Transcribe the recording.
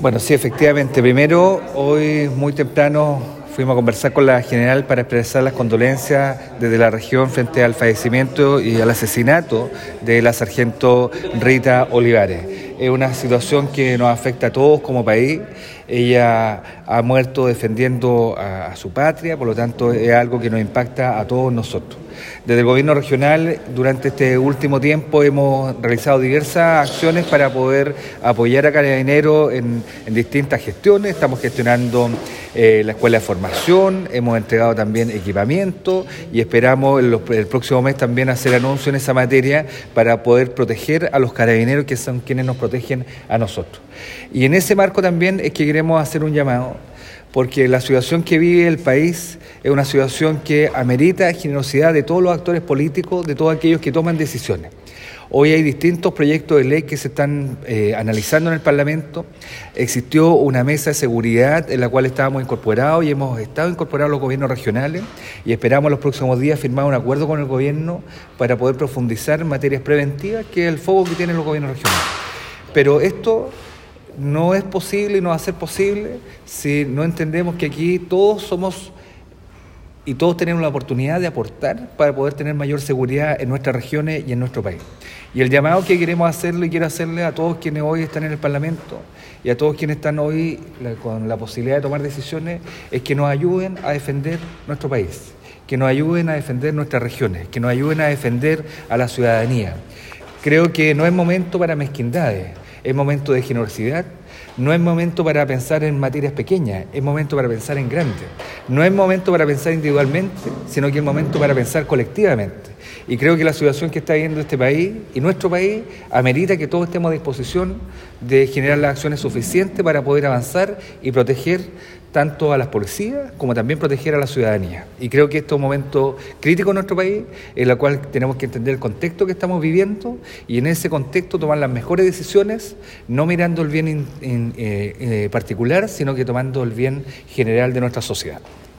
Bueno, sí, efectivamente. Primero, hoy muy temprano fuimos a conversar con la general para expresar las condolencias desde la región frente al fallecimiento y al asesinato de la sargento Rita Olivares. Es una situación que nos afecta a todos como país. Ella ha muerto defendiendo a su patria, por lo tanto es algo que nos impacta a todos nosotros. Desde el gobierno regional, durante este último tiempo, hemos realizado diversas acciones para poder apoyar a Carabineros en distintas gestiones. Estamos gestionando la escuela de formación, hemos entregado también equipamiento y esperamos el próximo mes también hacer anuncio en esa materia para poder proteger a los Carabineros, que son quienes nos protegen a nosotros. Y en ese marco también es que queremos hacer un llamado, porque la situación que vive el país es una situación que amerita generosidad de todos los actores políticos, de todos aquellos que toman decisiones. Hoy hay distintos proyectos de ley que se están analizando en el Parlamento. Existió una mesa de seguridad en la cual estábamos incorporados y hemos estado incorporados los gobiernos regionales y esperamos los próximos días firmar un acuerdo con el gobierno para poder profundizar en materias preventivas, que es el foco que tienen los gobiernos regionales. Pero esto no es posible y no va a ser posible si no entendemos que aquí todos somos y todos tenemos la oportunidad de aportar para poder tener mayor seguridad en nuestras regiones y en nuestro país. Y el llamado que queremos hacerle y quiero hacerle a todos quienes hoy están en el Parlamento y a todos quienes están hoy con la posibilidad de tomar decisiones es que nos ayuden a defender nuestro país, que nos ayuden a defender nuestras regiones, que nos ayuden a defender a la ciudadanía. Creo que no es momento para mezquindades, es momento de generosidad. No es momento para pensar en materias pequeñas, es momento para pensar en grandes. No es momento para pensar individualmente, sino que es momento para pensar colectivamente. Y creo que la situación que está viviendo este país y nuestro país amerita que todos estemos a disposición de generar las acciones suficientes para poder avanzar y proteger tanto a las policías como también proteger a la ciudadanía. Y creo que este es un momento crítico en nuestro país, en el cual tenemos que entender el contexto que estamos viviendo y en ese contexto tomar las mejores decisiones, no mirando el bien particular, sino que tomando el bien general de nuestra sociedad.